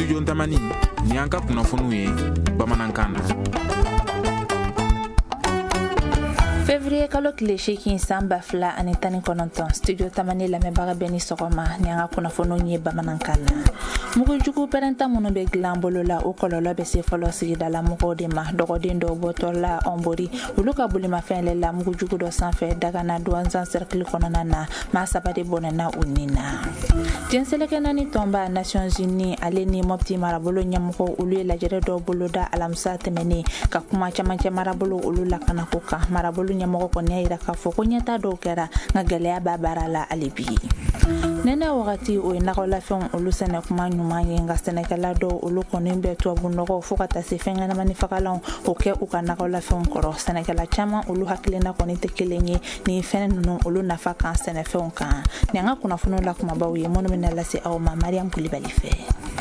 Studio Tamani ni an ka kunnafoniw ye bamanankan na. Février kalo tile 8 san 2019 Studio Tamani lamɛnbaga bɛɛ ni sɔgɔma ni an ka kunnafoniw ye bamanankan na. Mugujugu pɛrɛnta minnu bɛ dilan bolo la o kɔlɔlɔ bɛ se fɔlɔ sigidala mɔgɔw de ma. Dɔgɔden dɔw bɔtɔ la Ɔnbori olu ka bolimafɛn yɛlɛla mugujugu dɔ sanfɛ Dagana Douanzan cercle kɔnɔna na. Maa 3 de bɔnɛna u ni na. Jɛnselɛkɛ naani tɔnba Nations Unies ale ni Mopti marabolo ɲɛmɔgɔ olu ye lajɛrɛ dɔw boloda alamisa tɛmɛnen ka kuma camancɛ marabolo olu lakanako kan. Marabolo ɲɛmɔgɔ kɔni y'a yira k'a fɔ ko ɲɛta dɔw kɛra nka gɛlɛya b'a baara la hali bi. Nɛnɛ wagati o ye nakɔlafɛnw olu sɛnɛ kuma ɲuman ye nka sɛnɛkɛla dɔw olu kɔni bɛ tubabu nɔgɔ fo ka taa se fɛn ɲɛnamani fagalanw o kɛ u ka nakɔlafɛnw kɔrɔ. Sɛnɛkɛla caman olu hakilina kɔni tɛ kelen ye ni fɛn ninnu olu nafa kan sɛnɛfɛnw kan. Ni an ka kunnafoniw la kumabaw ye minnu bɛna lase aw ma Mariam Kulibali fɛ.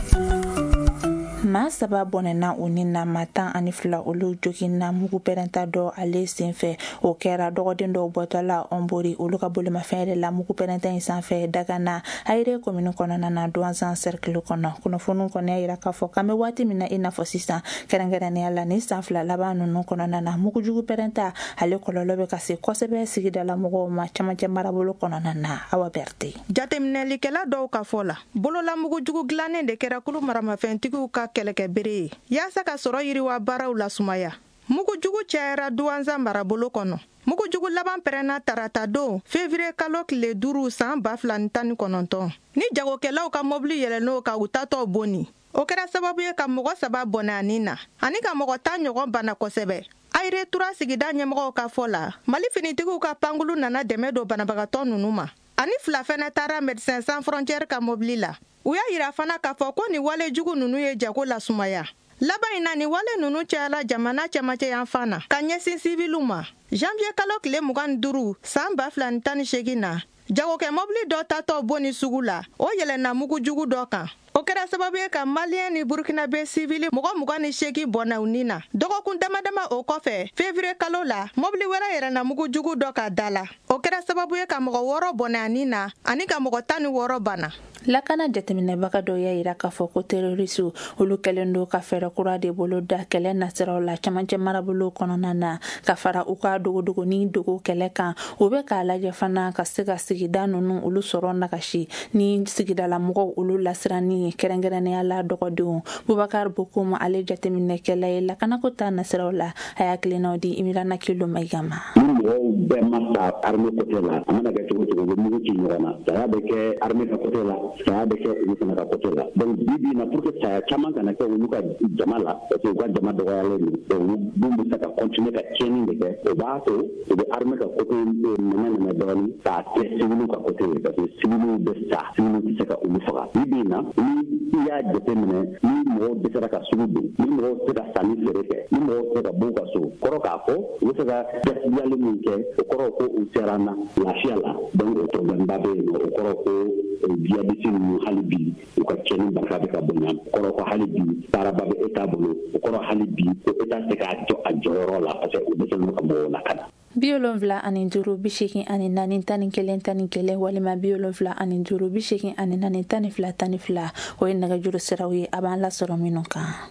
Maa 3 bɔnɛna u ni na maa 12 olu joginna mugu pɛrɛnta dɔ ale senfɛ o kɛra dɔgɔden dɔw bɔtɔla Ɔnbori olu ka bolimafɛn yɛrɛ la mugu pɛrɛnta in sanfɛ Dagana Ayire commune kɔnɔna na Douanzan cercle kɔnɔ. Kunnafoniw kɔni y'a yira k'a fɔ k'an bɛ waati min na i n'a fɔ sisan kɛrɛnkɛrɛnnenya la ni san 2 laban ninnu kɔnɔna na mugujugu pɛrɛnta ale kɔlɔlɔ bɛ ka se kosɛbɛ sigidala mɔgɔw ma camancɛ marabolo kɔnɔna na. Awa Berté. Jateminɛlikɛla dɔw ka fɔ la bolola mugujugu dilannen de kɛra kulu maramafɛntigiw ka kɛlɛkɛbere ye yaasa ka sɔrɔ yiriwa baaraw la sumaya. Mugujugu cayara Douanzan marabolo kɔnɔ. Mugujugu laban pɛrɛnna tarata don février kalo tile 5 san 2019 ni jagokɛlaw ka mobili yɛlɛn'o ka u tatɔ bonni. O kɛra sababu ye ka mɔgɔ 3 bɔnɛ ani na ani ka mɔgɔ 10 ɲɔgɔn bana kosɛbɛ. Ayire tura sigida ɲɛmɔgɔw ka fɔ la Mali finitigiw ka pankulu nana dɛmɛ don banabagatɔ ninnu ma ani 2 fɛnɛ taara Médecins Sans Frontières ka mobili la. U y'a yira fana k'a fɔ ko ni wale jugu ninnu ye jago la sumaya. Laban in na ni wale ninnu cayala jamana cɛmancɛ yan fan na ka ɲɛsin sivilu ma. Janvier kalo tile 25 san 2018 na jagokɛ mobili dɔ tatɔ bonni sugu la o yɛlɛnna mugujugu dɔ kan. O kɛra sababu ye ka Malien ni Burkinabe civili mɔgɔ 28 bɔnna u ni na. Dɔgɔkun damadama o kɔfɛ février kalo la mobili wɛrɛ yɛlɛnna mugujugu dɔ ka da la. O kɛra sababu ye ka mɔgɔ 6 bɔnɛ ani na ani ka mɔgɔ 16 bana. Lakana jateminɛbaga dɔw y'a yira k'a fɔ ko terrorisiw olu kɛlen don ka fɛɛrɛ kura de bolo da kɛlɛ nasiraw la camancɛ marabolo kɔnɔna na ka fara u ka dogodogo ni dogo kɛlɛ kan. U bɛ k'a lajɛ fana ka se ka sigida ninnu olu sɔrɔ nagasi ni sigidala mɔgɔw olu lasirani ye kɛrɛnkɛrɛnnenya la dɔgɔdenw. Bubakar Bokoum ale jateminɛkɛla ye lakanako ta nasiraw la a y'a hakilinaw di Imirana Kilo Mayiga ma. Mɔgɔw bɛɛ ma taa armée côté la a mana kɛ cogo cogo u bɛ mugu ci ɲɔgɔn na saya bɛ kɛ armée ka côté la saya bɛ kɛ olu fana ka côté la donc bi na pour que saya caman kana kɛ olu ka jama la parce que u ka jama dɔgɔyalen don donc dun bɛ se ka continuer ka tiɲɛni de kɛ o b'a to u bɛ armée ka côté minɛ dɔɔni k'a kɛ civiliw ka côté ye parce que civiliw bɛ sa civiliw tɛ se ka olu faga bi na ni y'a jateminɛ ni mɔgɔw dɛsɛra ka sugu don ni mɔgɔw tɛ ka sanni feere kɛ ni mɔgɔw tɛ ka b'u ka so kɔrɔ k'a fɔ u bɛ se ka gaspillage min kɛ o kɔrɔ ko u sera na lafiya la donc o problème ba bɛ yen o kɔrɔ ko djihadiste ninnu hali bi u ka cɛnni barika bɛ ka bonya o kɔrɔ ko hali bi baaraba bɛ État bolo o kɔrɔ hali bi ko État tɛ k'a jɔ a jɔyɔrɔ la parce que u dɛsɛlen don ka mɔgɔw lakana. 75 84 11 walima 75 84 12 o ye nɛgɛjuru siraw ye a b'an lasɔrɔ minnu kan.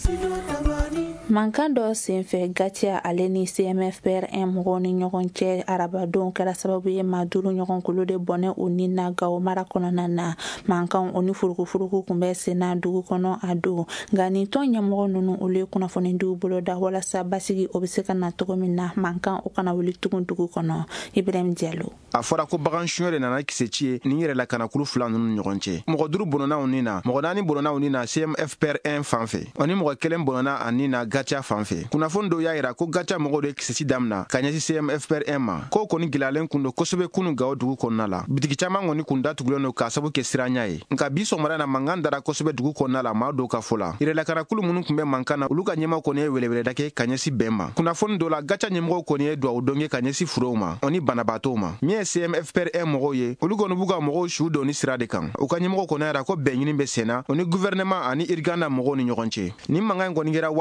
Mankan dɔ senfɛ Gatia ale ni CMFPR1 mɔgɔw ni ɲɔgɔn cɛ arabadenw kɛra sababu ye maa 5 ɲɔgɔn kulu de bɔnɛ u ni na Gao mara kɔnɔna na. Mankanw o ni furukufuruku kun bɛ senna dugu kɔnɔ a don nka nin tɔn ɲɛmɔgɔ ninnu olu ye kunnafoni diw bolo da walasa basigi o bɛ se ka na cogo min na mankan o kana wuli tugun dugu kɔnɔ. Ibrahim Diallo. A fɔra ko bagan suɲɛ de nana kisɛ ci ye ni yɛrɛ la kana kulu 2 ninnu ɲɔgɔn cɛ. Mɔgɔ 5 bɔnna u ni na, mɔgɔ 4 bɔnna u ni na CMFPR1 fanfɛ. O ni mɔgɔ 1 bɔnna a ni na Gatia fanfɛ. Kunnafoni dɔw y'a yira ko Gatia mɔgɔw de kisɛsi damina ka ɲɛsin CMFPR1 ma. Ko kɔni gɛlɛyalen kun don kosɛbɛ kunu Gao dugu kɔnɔna la. Bitigi caman kɔni kun datugulen don k'a sabu kɛ siranya ye. Nka bi sɔgɔmada na mankan dara kosɛbɛ dugu kɔnɔna la maa dɔw ka fɔ la. Yɛrɛlakana kulu minnu kun bɛ mankan na olu ka ɲɛmaw kɔni ye weleweleda kɛ ka ɲɛsin bɛn ma. Kunnafoni dɔw la Gatia ɲɛmɔgɔw kɔni ye duwawu dɔn kɛ ka ɲɛsin furow ma o ni banabaatɔw ma. Min ye CMFPR1 mɔgɔw ye olu kɔni b'u ka mɔgɔw su dɔn ni sira de kan. U ka ɲɛmɔgɔ kɔni yɛrɛ ko bɛn ɲini bɛ senna o ni gouvernement ani Irganda mɔgɔw ni ɲɔgɔn cɛ. Ni mankan kɔni kɛra waati la ka bɛ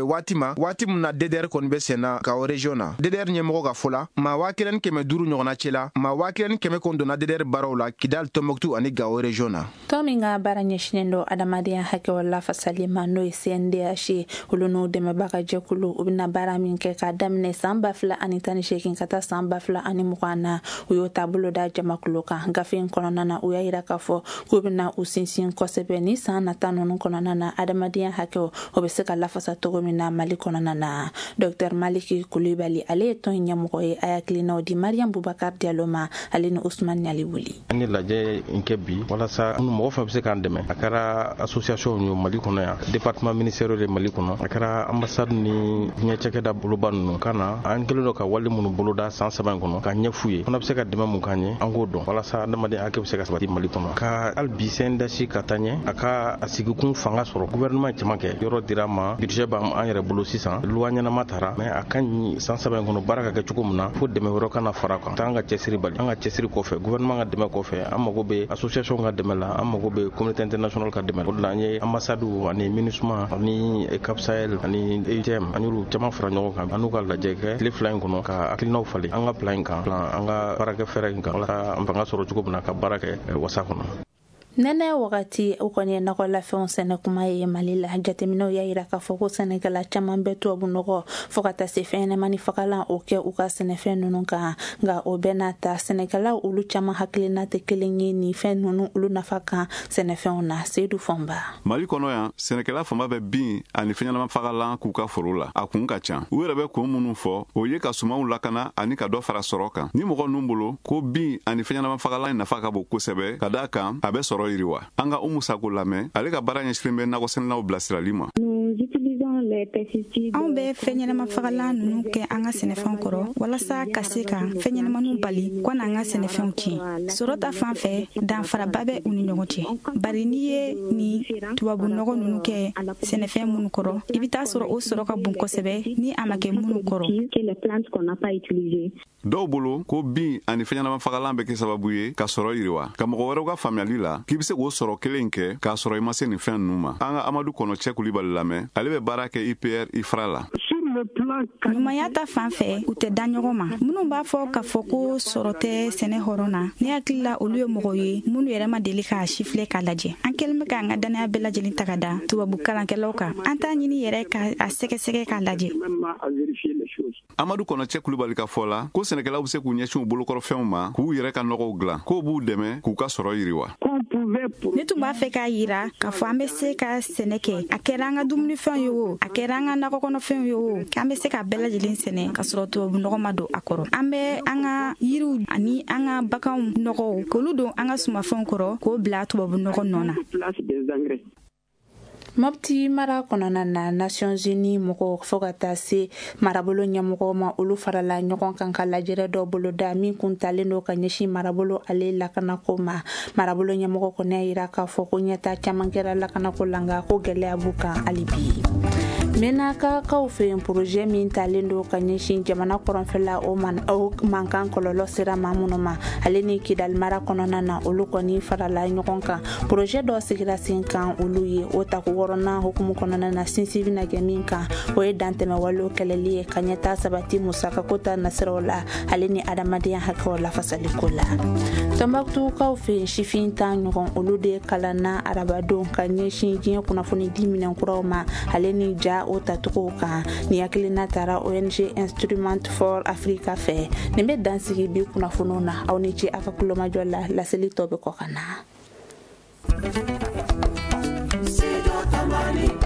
waati min na DDR kɔni bɛ senna ka o region na DDR ɲɛmɔgɔ ka fɔ la maa 1500 ɲɔgɔnna cɛla maa 1500 kɔni donna DDR baaraw la Kidal, Tombouctou ani Gao region na. Tɔ min ka baara ɲɛsinnen don adamadenya hakɛw lafasali ma n'o ye CNDH olu n'u dɛmɛbaga jɛkulu u bɛna baara min kɛ k'a daminɛ san 2018 ka taa san 2020 na u y'o taabolo da jamakulu kan gafe in kɔnɔna na u y'a yira k'a fɔ k'u bɛna u sinsin kosɛbɛ ni san nata ninnu kɔnɔna na adamadenya hakɛw o bɛ se ka lafasa cogo min na Mali kɔnɔna na. Dr Maliki Kulibali ale ye tɔn ɲɛmɔgɔ ye a hakilinaw di Mariam Boubacar Diallo ma ale ni Ousmane Nyali Wuli. Ani lajɛ in kɛ bi walasa mɔgɔ fɛn bɛ se k'an dɛmɛ a kɛra association ye Mali kɔnɔ yan département ministériel de Mali kɔnɔ a kɛra ambassade ni ɲɛcɛkɛda boloba ninnu ka na an kɛlen don ka wale minnu boloda san 7 kɔnɔ ka ɲɛ f'u ye fana bɛ se ka dɛmɛ mun k'an ye an k'o dɔn walasa adamaden hakɛ bɛ se ka sabati Mali kɔnɔ ka hali bi CNDH ka taa ɲɛ a ka a sigikun fanga sɔrɔ gouvernement caman kɛ yɔrɔ dira ma budget b'an yɛrɛ bolo sisan loi ɲɛnama taara mais a ka ɲi san 7 kɔnɔ baara ka kɛ cogo min na fo dɛmɛ wɛrɛ kana fara kan t'an ka cɛsiri bali an ka cɛsiri kɔfɛ gouvernement ka dɛmɛ kɔfɛ an mago bɛ association ka dɛmɛ la an mago bɛ communauté internationale ka dɛmɛ o de la an ye ambassade ani MINUSMA ani Cap Sahel ani EITM an y'olu caman fara ɲɔgɔn kan an n'u ka lajɛ kɛ tile 2 in kɔnɔ ka hakilinaw falen an ka plan in kan an ka baarakɛ fɛɛrɛ in kan walasa an fanga sɔrɔ cogo min na ka baara kɛ wasa kɔnɔ. Nɛnɛ wagati u kɔni ye nɔgɔlafɛnw sɛnɛ kuma ye Mali la jateminɛw y'a yira k'a fɔ ko sɛnɛkɛla caman bɛ tubabu nɔgɔ fo ka taa se fɛnɲɛnɛmani fagalan o kɛ u ka sɛnɛfɛn ninnu kan nka o bɛɛ n'a ta sɛnɛkɛlaw olu caman hakilina tɛ kelen ye ni fɛn ninnu olu nafa kan sɛnɛfɛnw na Seydou Fɔnba. Mali kɔnɔ yan sɛnɛkɛla fanba bɛ bin ani fɛnɲɛnɛma fagalan k'u ka foro la a kun ka ca u yɛrɛ bɛ kun minnu fɔ o ye ka sumanw lakana ani ka dɔ fara sɔrɔ kan ni mɔgɔ ninnu bolo ko bin ani fɛnɲɛnɛma fagalan nafa ka bon kosɛbɛ ka d'a kan a bɛ sɔrɔ yiriwa an ka Umu Sako lamɛn ale ka baara ɲɛsinnen bɛ nakɔsɛnɛlaw bilasirali ma. Anw bɛ fɛnɲɛnɛma fagalan ninnu kɛ an ka sɛnɛfɛnw kɔrɔ walasa ka se ka fɛnɲɛnɛmaniw bali ko n'an ka sɛnɛfɛnw tiɲɛ sɔrɔ ta fan fɛ danfaraba bɛ u ni ɲɔgɔn cɛ bari n'i ye ni tubabu nɔgɔ ninnu kɛ sɛnɛfɛn minnu kɔrɔ i bɛ taa sɔrɔ o sɔrɔ ka bon kosɛbɛ ni a ma kɛ minnu kɔrɔ. Dɔw bolo ko bin ani fɛnɲɛnɛma fagalan bɛ kɛ sababu ye ka sɔrɔ yiriwa ka mɔgɔ wɛrɛw ka faamuyali la k'i bɛ se k'o sɔrɔ kelen kɛ k'a sɔrɔ i ma se nin fɛn ninnu ma an ka Amadu Kɔnɔcɛ Kulibali lamɛn ale bɛ baara kɛ IPR IFRA la. Ɲumanya ta fan fɛ u tɛ da ɲɔgɔn ma minnu b'a fɔ k'a fɔ ko sɔrɔ tɛ sɛnɛ hɔrɔn na ne hakili la olu ye mɔgɔw ye minnu yɛrɛ ma deli k'a sifilɛ k'a lajɛ an kɛlen bɛ k'an ka danaya bɛɛ lajɛlen ta ka da tubabu kalankɛlaw kan an t'a ɲini yɛrɛ k'a sɛgɛsɛgɛ k'a lajɛ. Amadu Kɔnɔcɛ Kulibali ka fɔ la ko sɛnɛkɛlaw bɛ se k'u ɲɛsin u bolokɔrɔfɛnw ma k'u yɛrɛ ka nɔgɔw dilan k'o b'u dɛmɛ k'u ka sɔrɔ yiriwa. Ne tun b'a fɛ k'a yira k'a fɔ an bɛ se ka sɛnɛ kɛ a kɛra an ka dumunifɛnw ye o a kɛra an ka nakɔ kɔnɔfɛnw ye o k'an bɛ se ka bɛɛ lajɛlen sɛnɛ ka sɔrɔ tubabu nɔgɔ ma don a kɔrɔ an bɛ an ka yiriw ani an ka baganw nɔgɔw k'olu don an ka sumafɛnw kɔrɔ k'o bila tubabu nɔgɔ nɔ na. Mopti mara kɔnɔna na Nations Unies mɔgɔw fo ka taa se marabolo ɲɛmɔgɔw ma olu farala ɲɔgɔn kan ka lajɛrɛ dɔ boloda min kun talen don ka ɲɛsin marabolo ale lakanako ma marabolo ɲɛmɔgɔ kɔni y'a yira k'a fɔ ko ɲɛta caman kɛra lakanako la nka ko gɛlɛya b'u kan hali bi. Menaka fɛ yen projet min talen don ka ɲɛsin jamana kɔrɔnfɛla o mankan kɔlɔlɔ sera maa minnu ma ale ni Kidal mara kɔnɔna na olu kɔni farala ɲɔgɔn kan projet dɔ sigira sen kan olu ye o ta ko wɔrɔnan hukumu kɔnɔna na sinsin bɛna kɛ min kan o ye dantɛmɛ walew kɛlɛli ye ka ɲɛta sabati musakako ta nasiraw la ale ni adamadenya hakɛw lafasaliko la. Tombouctou fɛ yen sifin tan ɲɔgɔn olu de kalanna arabadenw ka ɲɛsin diɲɛ kunnafoni di minɛnkuraw ma ale ni ja o tacogo kan ni hakilina taara ONG Instrument for Africa fɛ nin bɛ dansigi bi kunnafoniw na aw ni ce a ka kulomajɔ la laseli tɔ bɛ kɔ ka na.